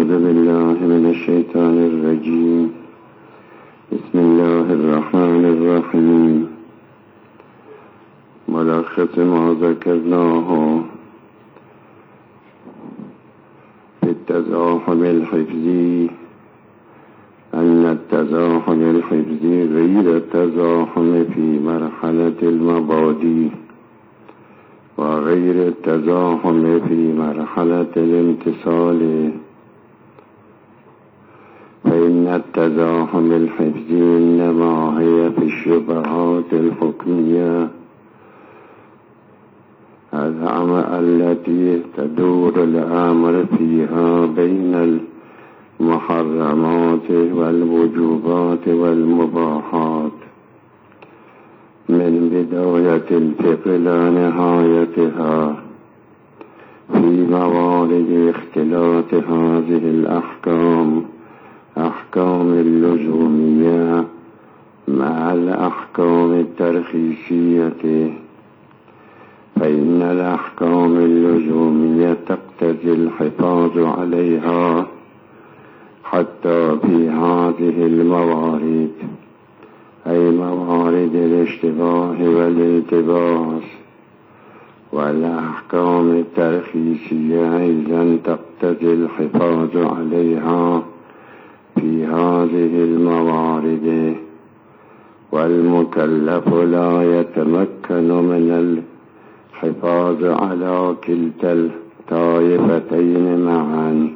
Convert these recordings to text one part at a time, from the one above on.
أعوذ بالله من الشيطان الرجيم. بسم الله الرحمن الرحيم. ملخص ما ذكرناه في التزاحم الحفظي أن التزاحم الحفظي غير التزاحم في مرحلة المبادئ وغير التزاحم في مرحلة الامتصال، فإن التزاحم الحفظي إنما هي في الشبهات الحكمية التي تدور الأمر فيها بين المحرمات والوجوبات والمباحات من بداية الفقه إلى نهايتها، في موارد اختلاط هذه الأحكام، أحكام اللزومية مع الأحكام الترخيصية. فإن الأحكام اللزومية تقتضي الحفاظ عليها حتى في هذه الموارد، أي موارد الاشتباه والالتباس، والأحكام الترخيصية أيضا تقتضي الحفاظ عليها في هذه الموارد، والمكلف لا يتمكن من الحفاظ على كلتا الطائفتين معا،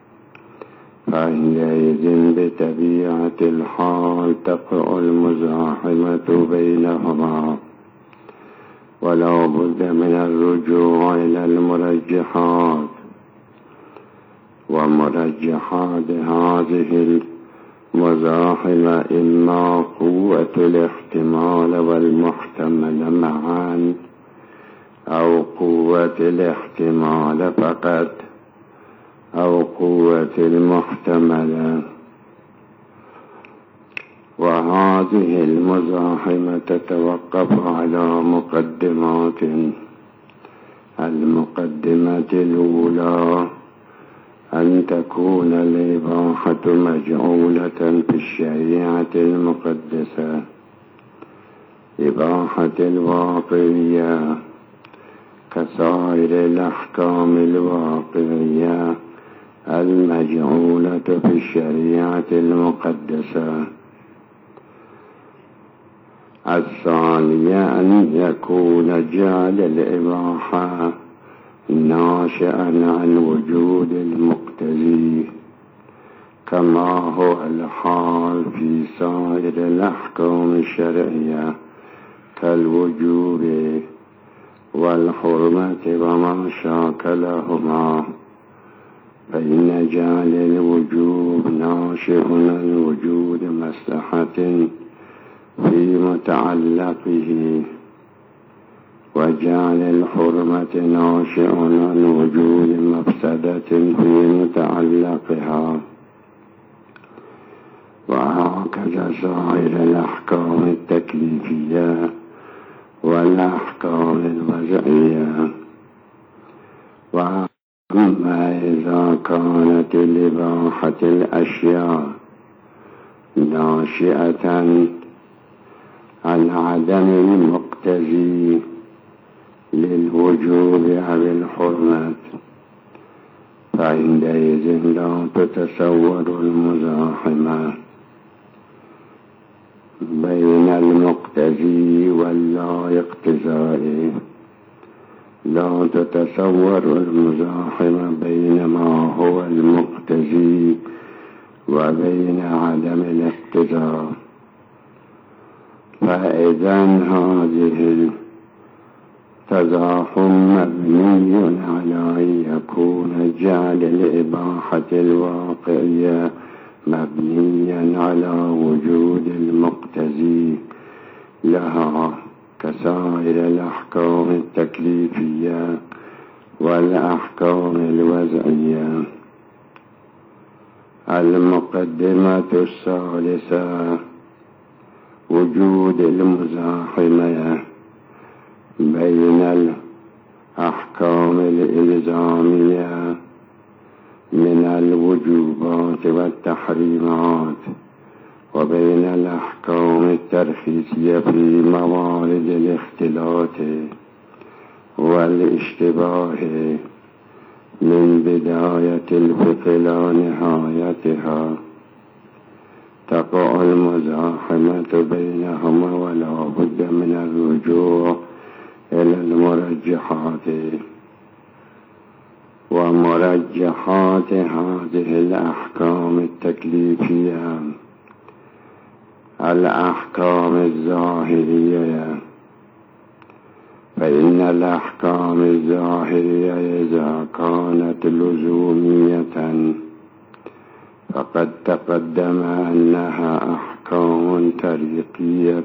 فعندئذ بطبيعة الحال تقع المزاحمة بينهما، ولا بد من الرجوع إلى المرجحات، ومرجحات هذه المزاحمة إما قوة الاحتمال والمحتمل معا، أو قوة الاحتمال فقط، أو قوة المحتمل. وهذه المزاحمة تتوقف على مقدمات. المقدمة الأولى أن تكون الإباحة مجعولة في الشريعة المقدسة، إباحة الواقعية كسائر الأحكام الواقعية المجعولة في الشريعة المقدسة. الثانية أن يكون جعل الإباحة ناشئا عن وجود المقتضي، كما هو الحال في سائر الأحكام الشرعية كالوجوب والحرمة وما شاكلهما، فإن جعل الوجوب ناشئ عن وجود مصلحة في متعلقه، وجعل الحرمة ناشئ عن وجود مفسدة في متعلقها، وهكذا سائر الأحكام التكليفية والأحكام الوضعية. وأما إذا كانت الإباحة الأشياء ناشئة عن عدم المقتضي للوجوب أو الحرمة، فعندئذ لا تتصور المزاحمة بين المقتضي واللا اقتضائي، لا تتصور المزاحمة بين ما هو المقتضي وبين عدم الاقتضاء. فإذا هذه التزاحم مبني على أن يكون جعل الإباحة الواقعية مبنيا على وجود المقتضي لها كسائر الأحكام التكليفية والأحكام الوضعية. المقدمة الثالثة وجود المزاحمة بين الأحكام الإلزامية من الوجوبات والتحريمات، وبين الأحكام الترخيصية في موارد الاختلاط والاشتباه من بداية الفقه إلى نهايتها، تقع المزاحمة بينهما ولا بد من الرجوع إلى المرجحات. ومرجحات هذه الأحكام التكليفية الأحكام الظاهرية، فإن الأحكام الظاهرية إذا كانت لزومية فقد تقدم أنها أحكام طريقية،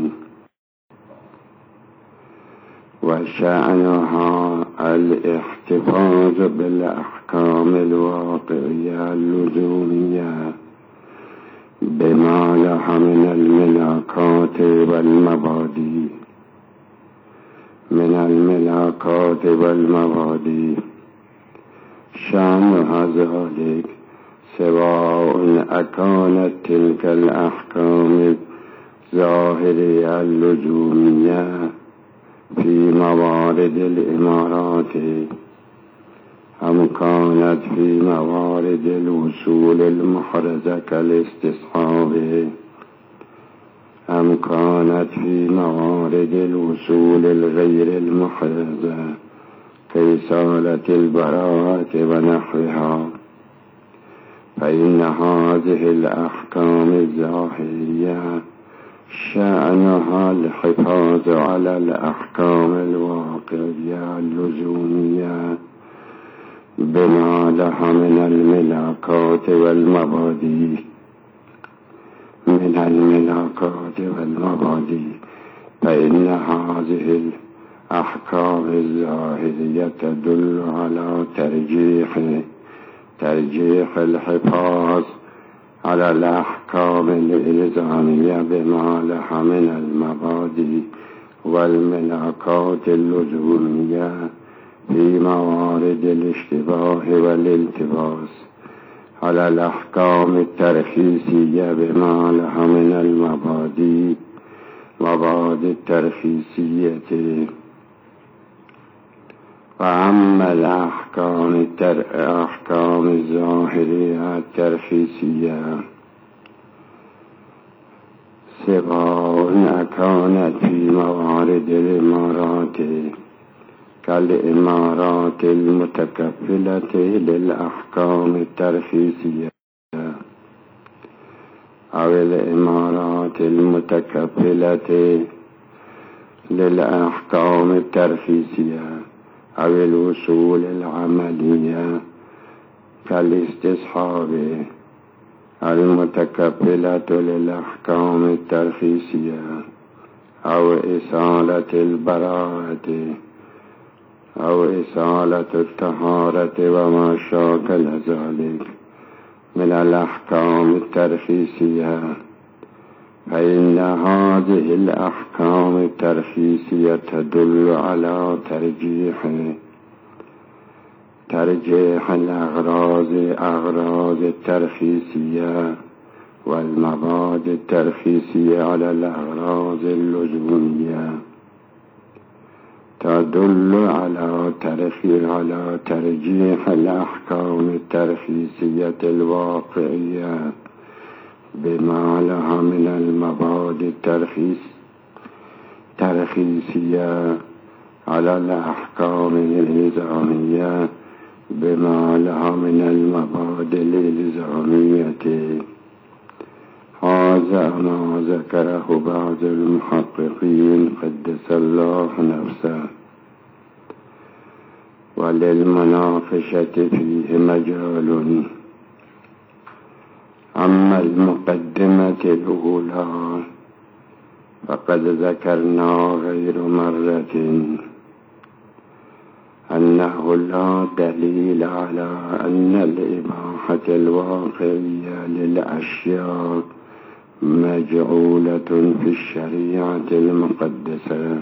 وشأنها الاحتفاظ بالأحكام الواقعية اللزومية بما لها من الملاكات والمبادئ شأنها ذلك سواء أكانت تلك الأحكام الظاهرية اللزومية في موارد الإمارات أم كانت في موارد الوصول المحرزة كالاستصحاب، أم كانت في موارد الوصول الغير المحرزة كإصالة البراءة ونحوها، فإن هذه الأحكام الظاهرية شأنها الحفاظ على الأحكام الواقعية اللزومية بما لها من الملاكات والمبادئ، فإن هذه الأحكام الظاهرية تدل على ترجيح الحفاظ على الأحكام الإلزامية بما لها من المبادئ والملاكات اللزومية في موارد الاشتباه والالتباس على الأحكام الترخيصية بما لها من المبادئ الترخيصية. وأما الأحكام الظاهرية الترخيصية سواء كانت في موارد الإمارات كالإمارات المتكفلة للأحكام الترخيصية أو الإمارات المتكفلة للأحكام الترخيصية أو الوصول العملية كالاستصحاب المتكفلة للأحكام الترخيصية أو إصالة البراءة أو إصالة الطهارة وما شاكل ذلك من الأحكام الترخيصية، فإن هذه الأحكام الترخيصية تدل على ترجيح الأغراض الترخيصية والمبادئ الترخيصية على الأغراض اللزومية، تدل على ترجيح الأحكام الترخيصية الواقعية بما لها من المبادئ الترخيصية على الأحكام الإلزامية بما لها من المبادئ الإلزامية. هذا ما ذكره بعض المحققين قدس الله نفسه، وللمناقشة فيه مجال. أما المقدمة الأولى فقد ذكرنا غير مرة أنه لا دليل على أن الإباحة الواقعية للأشياء مجعولة في الشريعة المقدسة،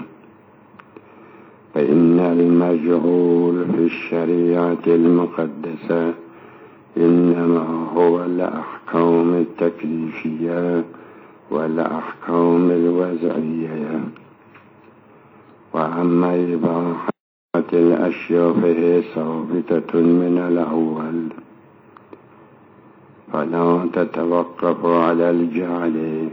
فإن المجعول في الشريعة المقدسة إنما هو الأحكام التكليفية والأحكام الوضعية. وأما إباحة الأشياء فهي ثابتة من الأول، فلا تتوقف على الجعل،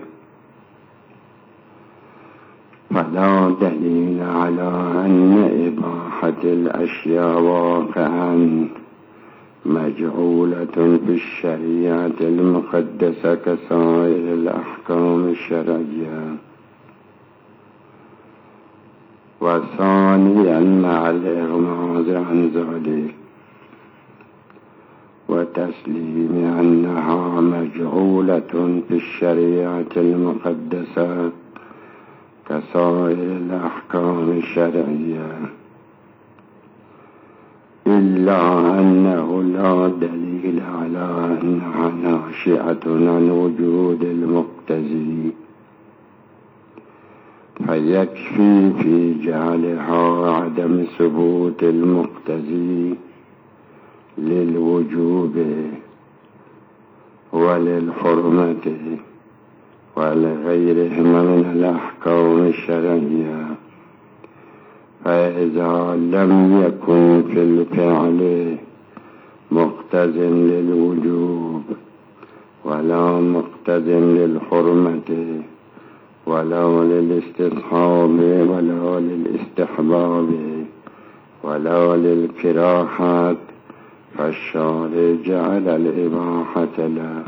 فلا دليل على أن إباحة الأشياء واقعا مجعولة في الشريعة المقدسة كسائر الأحكام الشرعية. وثانيا مع الإغماض عن ذلك وتسليم أنها مجعولة في الشريعة المقدسة كسائر الأحكام الشرعية، إلا أنه لا دليل على أنها ناشئة عن وجود المقتضي، فيكفي في جعلها عدم ثبوت المقتضي للوجوب وللحرمة ولغيرهما من الأحكام الشرعية. فإذا لم يكن في الفعل مقتضٍ للوجوب ولا مقتضٍ للحرمة ولا للاستصحاب ولا للاستحباب ولا للكراهة، فالشارع جعل الإباحة له.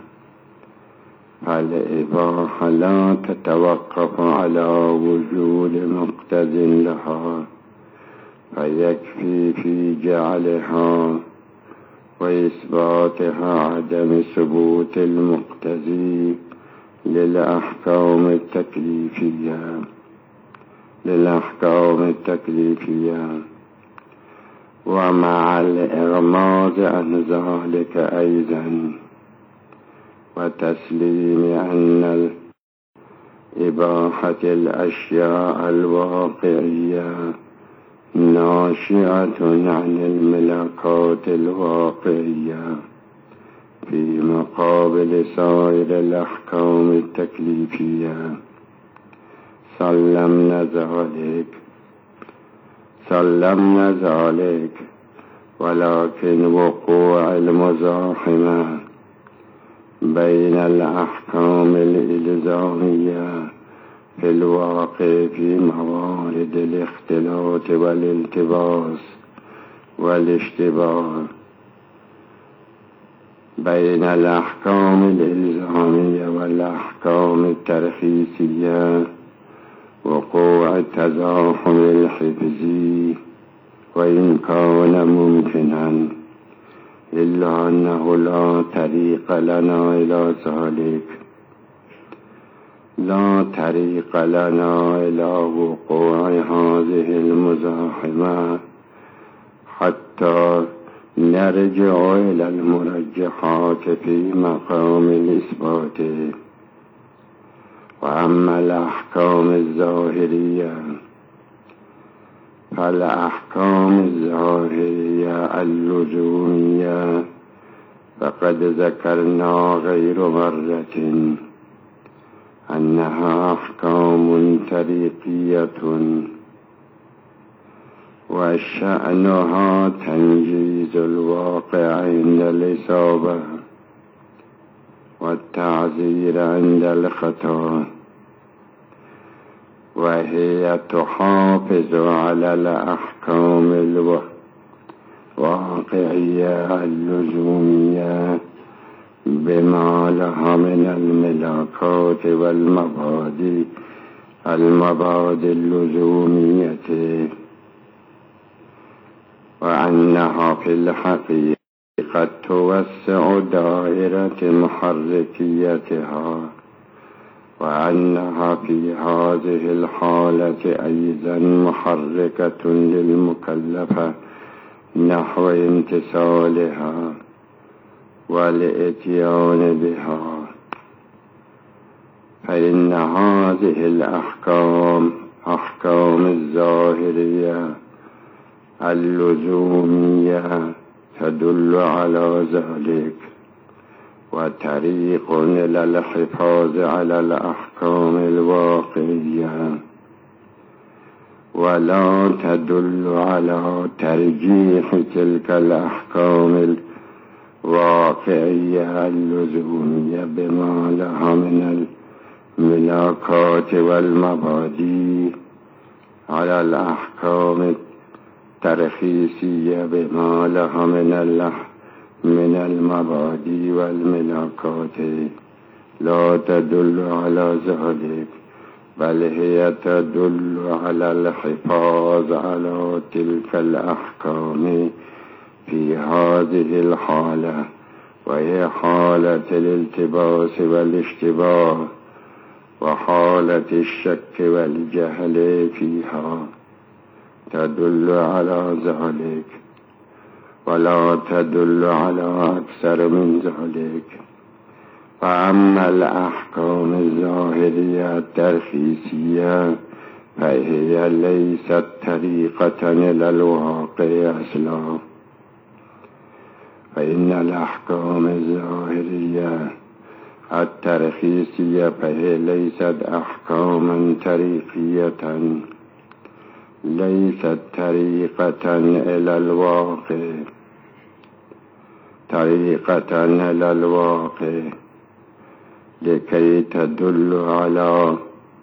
الإباحة لا تتوقف على وجود مقتضٍ لها، فيكفي في جعلها وإثباتها عدم ثبوت المقتضي للأحكام التكليفية. ومع الإغماض عن ذلك أيضا وتسليم أن إباحة الأشياء الواقعية ناشئة عن الملكات الواقعية في مقابل سائر الأحكام التكليفية، سلمنا ذلك، ولكن وقوع المزاحمة بين الأحكام الإلزامية في الواقع في موارد الاختلاط والالتباس والاشتباه بين الأحكام الإلزامية والأحكام الترخيصية، وقوع التزاحم الحفظي وإن كان ممكنا، إلا أنه لا طريق لنا إلى ذلك، لا طريق لنا إلى وقوع هذه المزاحمة حتى نرجع إلى المرجحات في مقام الإثبات. وأما الأحكام الظاهرية فالأحكام الظاهرية اللزومية فقد ذكرنا غير مرة أنها أحكام طريقية، وشأنها تنجيز الواقع عند الإصابة والتعذير عند الخطأ، وهي تحافظ على الأحكام الواقعية اللزومية بما لها من الملاكات والمبادئ اللزومية، وأنها في الحقيقة قد توسع دائرة محركيتها، وأنها في هذه الحالة أيضا محركة للمكلفة نحو امتثالها والإتيان بها. فإن هذه الأحكام أحكام الظاهرية اللزومية تدل على ذلك، وطريق إلى الحفاظ على الأحكام الواقعية، ولا تدل على ترجيح تلك الأحكام الواقعية اللزومية بما لها من الملاكات والمبادئ على الأحكام الترخيصية بما لها من المبادئ والملاكات. لا تدل على ذلك، بل هي تدل على الحفاظ على تلك الأحكام في هذه الحالة، وهي حالة الالتباس والاشتباه وحالة الشك والجهل فيها، تدل على ذلك، ولا تدل على أكثر من ذلك. فأما الأحكام الظاهرية الترخيصية فهي ليست طريقة إلى الواقع أصلا، فإن الأحكام الظاهرية الترخيصية فهي ليست أحكاما طريقية، ليست طريقة إلى الواقع، طريقة إلى الواقع لكي تدل على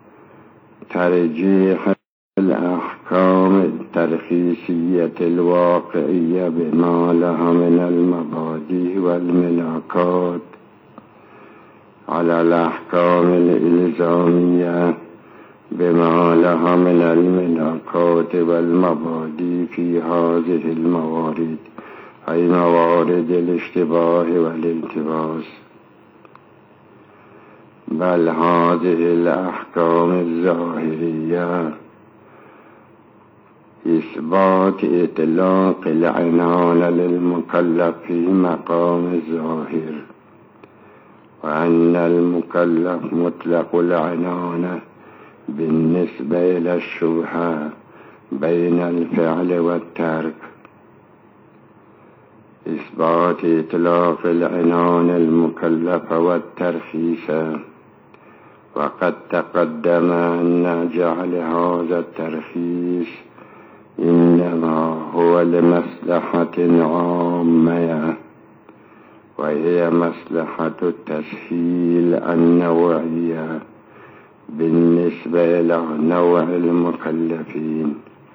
ترجيح الأحكام الترخيصية الواقعية بما لها من المبادئ والملاكات على الأحكام الإلزامية بما لها من الملاكات والمبادئ في هذه الموارد، أي موارد الاشتباه والالتباس. بل هذه الأحكام الظاهرية إثبات إطلاق العنان للمكلف في مقام الظاهر، وأن المكلف مطلق العنان بالنسبة إلى الشبهة بين الفعل والترك. إثبات إطلاق العنان المكلف والترخيص، وقد تقدم أن جعل هذا الترخيص إنما هو لمصلحة عامة، وهي مصلحة التسهيل النوعية بالنسبة إلى نوع المكلفين،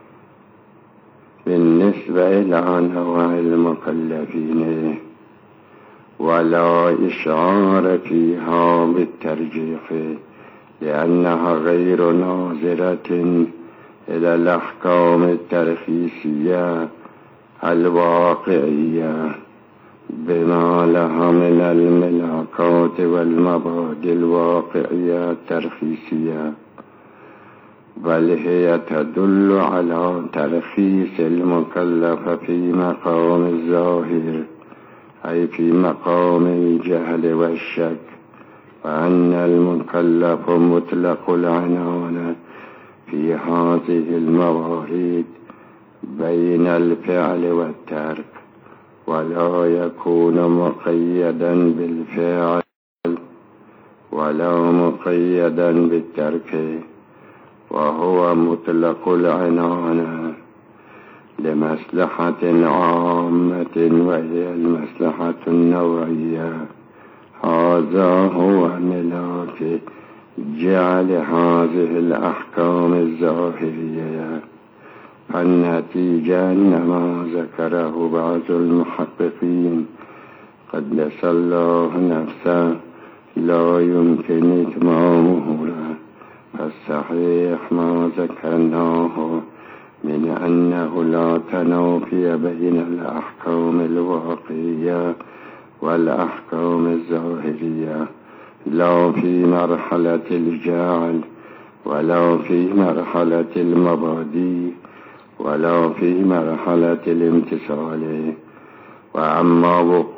ولا إشعار فيها بالترجيح، لأنها غير ناظرة إلى الأحكام الترخيصية الواقعية بما لها من الملاكات والمبادئ الواقعية الترخيصية، بل هي تدل على ترخيص المكلف في مقام الظاهر، أي في مقام الجهل والشك، وأن المكلف مطلق العنان في هذه الموارد بين الفعل والترك، ولا يكون مقيدا بالفعل ولا مقيدا بالترك، وهو مطلق العنان لمصلحة عامة وهي المصلحة النوعية. هذا هو ملاك جعل هذه الأحكام الظاهرية. فالنتيجة أن ما ذكره بعض المحققين قدس الله نفسه لا يمكن إتمامه له، فالصحيح ما ذكرناه من أنه لا تنافي بين الأحكام الواقعية والأحكام الظاهرية، لا في مرحلة الجعل ولا في مرحلة المبادئ ولا في مرحلة الامتثال. وأما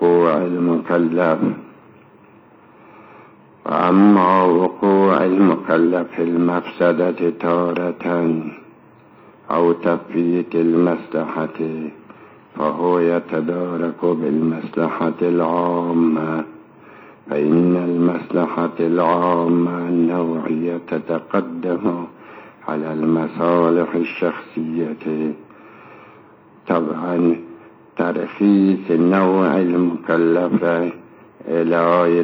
وقوع المكلف في المفسدة تارة أو تفويت المصلحة فهو يتدارك بالمصلحة العامة، فإن المصلحة العامة النوعية تتقدم على المصالح الشخصية. طبعا ترخيص النوع المكلف إلى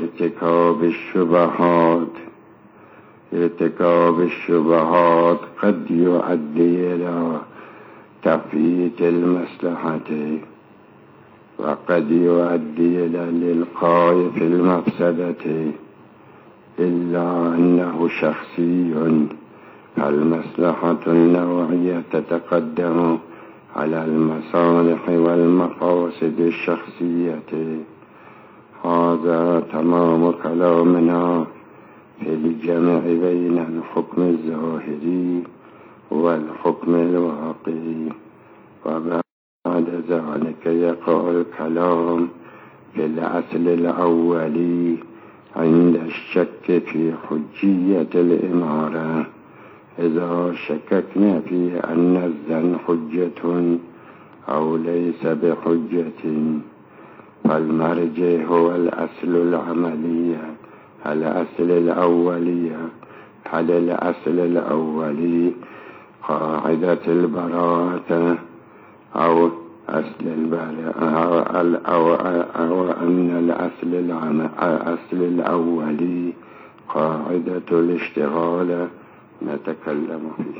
ارتكاب الشبهات قد يؤدي إلى تفويت المصلحة، وقد يؤدي إلى الإلقاء في المفسدة، إلا أنه شخصي، فالمصلحة النوعية تتقدم على المصالح والمقاصد الشخصية. هذا تمام كلامنا في الجمع بين الحكم الظاهري والحكم الواقعي. وبعد ذلك يقع الكلام في الأصل الأولي عند الشك في حجية الإمارة. إذا شككنا في أن الظن حجة أو ليس بحجة، فالمرجع هو الأصل العملي، الأصل الأولي قاعدة البراءة أو أصل البراءة، أو أن الأصل الأولي قاعدة الاشتغال نتكلم فيه.